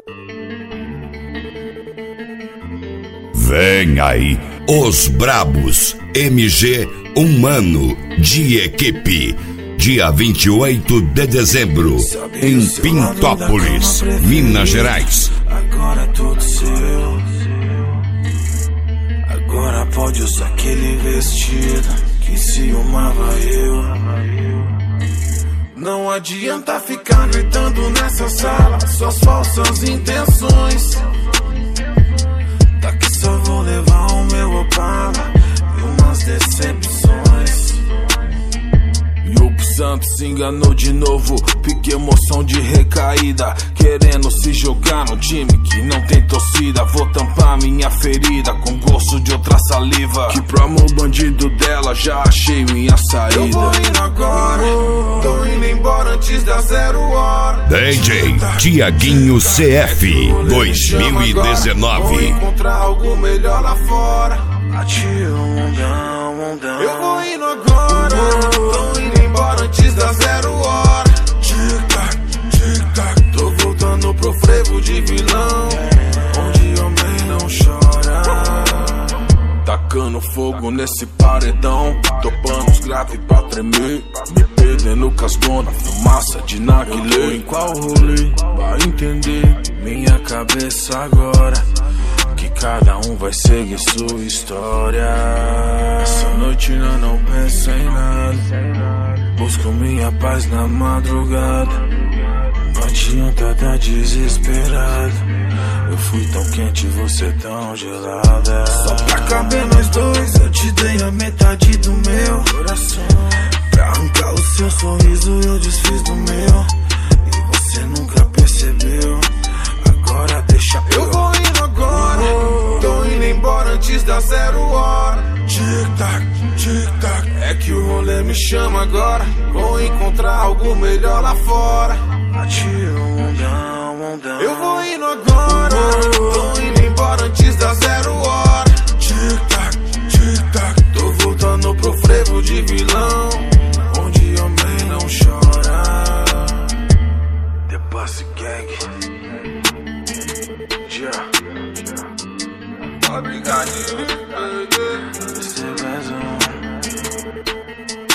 Vem aí os brabos MG Humano de Equipe, dia 28 de dezembro, em Pintópolis, Minas Gerais. Agora é tudo seu. Agora pode usar aquele vestido que ciumava eu. Não adianta ficar gritando nessa sala suas falsas intenções. Daqui só vou levar o meu Opala e umas decepções. E o Santos se enganou de novo, pique emoção de recaída, querendo se jogar no time que não tem torcida. Vou tampar minha ferida com gosto de outra saliva, que pro amor bandido dela já achei minha saída. Eu vou indo agora, tô indo embora antes da 0 hora. DJ Tiaguinho CF 2019. Vou encontrar algo melhor lá fora. Atira um mundão. Eu vou indo agora, tô indo embora antes da 0 hora. Tic-tac, tic-tac, tô voltando pro frevo de vilão, onde homem não chora. Tacando fogo nesse paredão, topando os graves pra tremer, me perdendo com as donas, fumaça de narguilé. Em qual rolê? Vai entender minha cabeça agora, que cada um vai seguir sua história. Essa noite eu não penso em nada, busco minha paz na madrugada. Não adianta tá desesperado, eu fui tão quente, você tão gelada. Só pra caber nós dois, eu te dei a metade do meu coração. Pra arrancar o seu sorriso eu desfiz do meu, e você nunca percebeu. Agora deixa eu vou indo agora, tô indo embora antes da 0 hora. Tic-tac, tic-tac, é que o rolê me chama agora. Vou encontrar algo melhor lá fora. Atira um mundão. Eu vou indo agora, tô indo embora antes da 0 hora. Tic-tac, tic-tac, tô voltando pro frevo de vilão, onde homem não chora. The Boss Gang. Obrigado. Você é mais um.